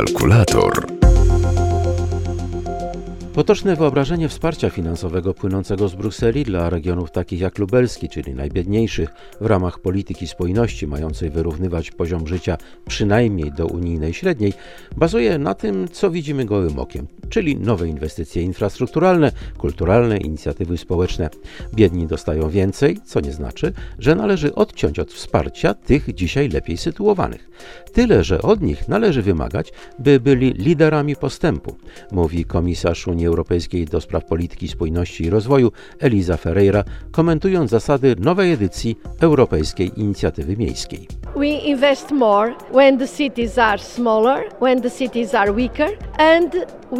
Kalkulator. Potoczne wyobrażenie wsparcia finansowego płynącego z Brukseli dla regionów takich jak lubelski, czyli najbiedniejszych, w ramach polityki spójności mającej wyrównywać poziom życia przynajmniej do unijnej średniej, bazuje na tym, co widzimy gołym okiem, czyli nowe inwestycje infrastrukturalne, kulturalne, inicjatywy społeczne. Biedni dostają więcej, co nie znaczy, że należy odciąć od wsparcia tych dzisiaj lepiej sytuowanych. Tyle, że od nich należy wymagać, by byli liderami postępu, mówi komisarz Unii Europejskiej do spraw polityki spójności i rozwoju Elisa Ferreira, komentując zasady nowej edycji Europejskiej Inicjatywy Miejskiej. We invest more when the cities are smaller, when the cities are weaker, and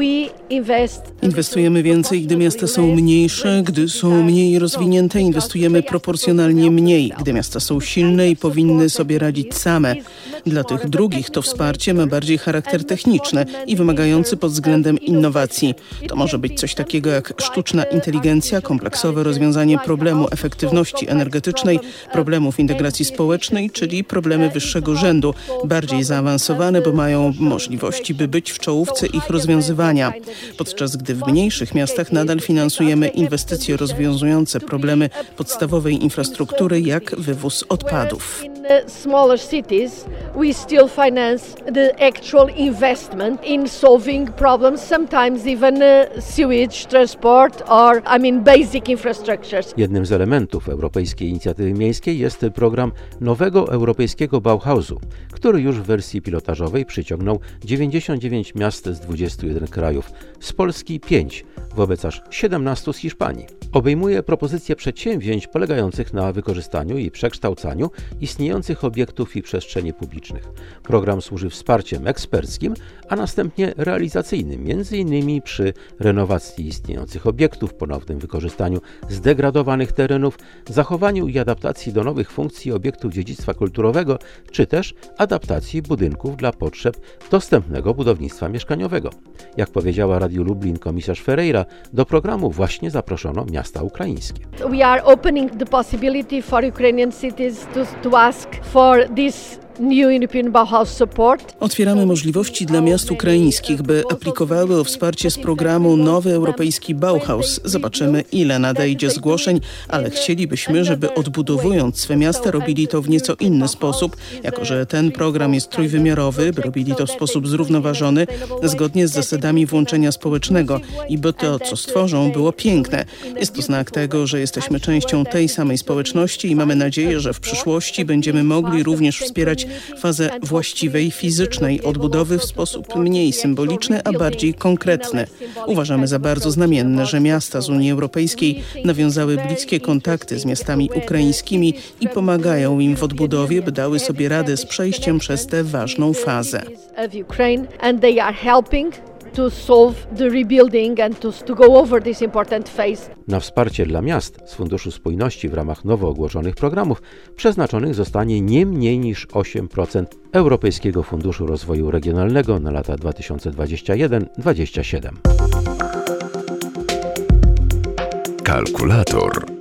Inwestujemy więcej, gdy miasta są mniejsze, gdy są mniej rozwinięte, inwestujemy proporcjonalnie mniej, gdy miasta są silne i powinny sobie radzić same. Dla tych drugich to wsparcie ma bardziej charakter techniczny i wymagający pod względem innowacji. To może być coś takiego jak sztuczna inteligencja, kompleksowe rozwiązanie problemu efektywności energetycznej, problemów integracji społecznej, czyli problemy wyższego rzędu, bardziej zaawansowane, bo mają możliwości, by być w czołówce ich rozwiązywania. Podczas gdy w mniejszych miastach nadal finansujemy inwestycje rozwiązujące problemy podstawowej infrastruktury, jak wywóz odpadów. Smaller cities, we still finance the actual investment in solving problems, sometimes even sewage, transport or, basic infrastructures. Jednym z elementów Europejskiej Inicjatywy Miejskiej jest program nowego europejskiego Bauhausu, który już w wersji pilotażowej przyciągnął 99 miast z 21 krajów, z Polski 5, wobec aż 17 z Hiszpanii. Obejmuje propozycje przedsięwzięć polegających na wykorzystaniu i przekształcaniu istniejących obiektów i przestrzeni publicznych. Program służy wsparciem eksperckim, a następnie realizacyjnym, m.in. przy renowacji istniejących obiektów, ponownym wykorzystaniu zdegradowanych terenów, zachowaniu i adaptacji do nowych funkcji obiektów dziedzictwa kulturowego, czy też adaptacji budynków dla potrzeb dostępnego budownictwa mieszkaniowego. Jak powiedziała Radiu Lublin komisarz Ferreira, do programu właśnie zaproszono miasta ukraińskie. We are opening the possibility for Ukrainian cities to ask for this new European Bauhaus support. Otwieramy możliwości dla miast ukraińskich, by aplikowały o wsparcie z programu Nowy Europejski Bauhaus. Zobaczymy, ile nadejdzie zgłoszeń, ale chcielibyśmy, żeby odbudowując swe miasta robili to w nieco inny sposób, jako że ten program jest trójwymiarowy, by robili to w sposób zrównoważony, zgodnie z zasadami włączenia społecznego i by to, co stworzą, było piękne. Jest to znak tego, że jesteśmy częścią tej samej społeczności i mamy nadzieję, że w przyszłości będziemy mogli również wspierać fazę właściwej, fizycznej odbudowy w sposób mniej symboliczny, a bardziej konkretny. Uważamy za bardzo znamienne, że miasta z Unii Europejskiej nawiązały bliskie kontakty z miastami ukraińskimi i pomagają im w odbudowie, by dały sobie radę z przejściem przez tę ważną fazę. To solve the rebuilding and to go over this important phase. Na wsparcie dla miast z Funduszu Spójności w ramach nowo ogłoszonych programów przeznaczonych zostanie nie mniej niż 8% Europejskiego Funduszu Rozwoju Regionalnego na lata 2021-2027. Kalkulator.